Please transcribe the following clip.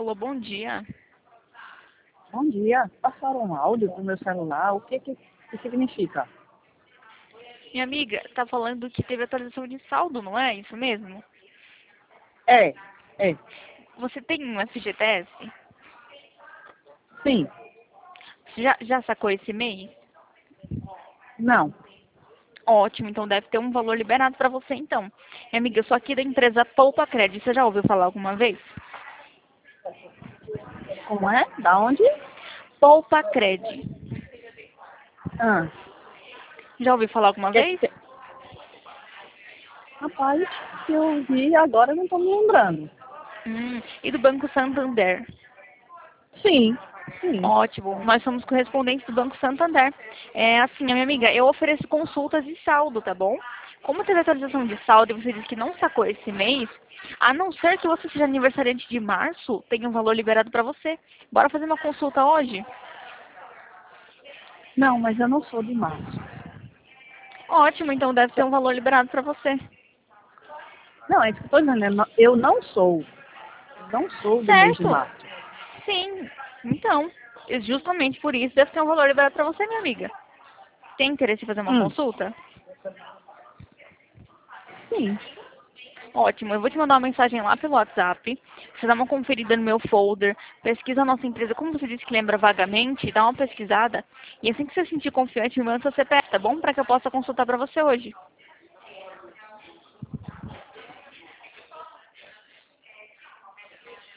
Alô, bom dia. Bom dia. Passaram um áudio pro meu celular. O que significa? Minha amiga tá falando que teve atualização de saldo, não é? Isso mesmo? É, é. Você tem um FGTS? Sim. Já sacou esse mês? Não. Ótimo, então deve ter um valor liberado para você então. Minha amiga, eu sou aqui da empresa Poupa Cred. Você já ouviu falar alguma vez? Como é? Da onde? Poupa Cred. Ah. Já ouviu falar alguma Que... vez? Rapaz, se eu vi agora eu não estou me lembrando. E do Banco Santander? Sim, sim. Ótimo, nós somos correspondentes do Banco Santander. É assim, minha amiga, eu ofereço consultas de saldo, tá bom? Como teve atualização de saldo e você disse que não sacou esse mês, a não ser que você seja aniversariante de março, tem um valor liberado para você. Bora fazer uma consulta hoje? Não, mas eu não sou de março. Ótimo, então deve ter um valor liberado para você. Não, é isso que eu estou dizendo. Eu não sou. Eu não sou do mês de Certo? março. Sim. Então, justamente por isso deve ter um valor liberado para você, minha amiga. Tem interesse em fazer uma Hum. consulta? Sim. Ótimo, eu vou te mandar uma mensagem lá pelo WhatsApp. Você dá uma conferida no meu folder, pesquisa a nossa empresa, como você disse que lembra vagamente, dá uma pesquisada. E assim que você se sentir confiante, me manda seu CPF, tá bom? Para que eu possa consultar para você hoje.